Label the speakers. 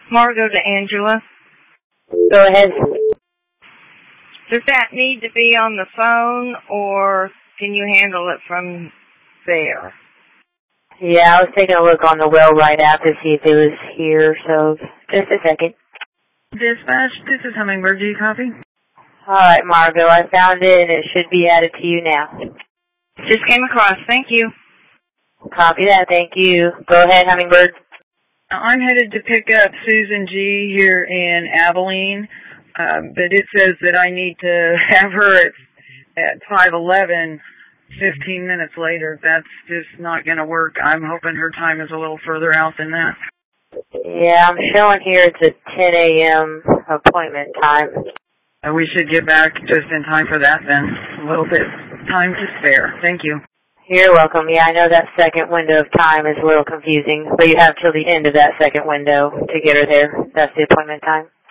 Speaker 1: Margo to Angela.
Speaker 2: Go ahead.
Speaker 1: Does that need to be on the phone, or can you handle it from there?
Speaker 2: Yeah, I was taking a look on the well right after to see if it was here, so just a second.
Speaker 3: Dispatch, this is Hummingbird. Do you copy?
Speaker 2: All right, Margo, I found it, and it should be added to you now.
Speaker 1: Just came across. Thank you.
Speaker 2: Copy that. Thank you. Go ahead, Hummingbird.
Speaker 3: I'm headed to pick up Susan G. here in Abilene, but it says that I need to have her at 5:11, 15 minutes later. That's just not going to work. I'm hoping her time is a little further out than that.
Speaker 2: Yeah, I'm showing here it's a 10 a.m. appointment time.
Speaker 3: We should get back just in time for that then. A little bit time to spare. Thank you.
Speaker 2: You're welcome. Yeah, I know that second window of time is a little confusing, but you have till the end of that second window to get her there. That's the appointment time.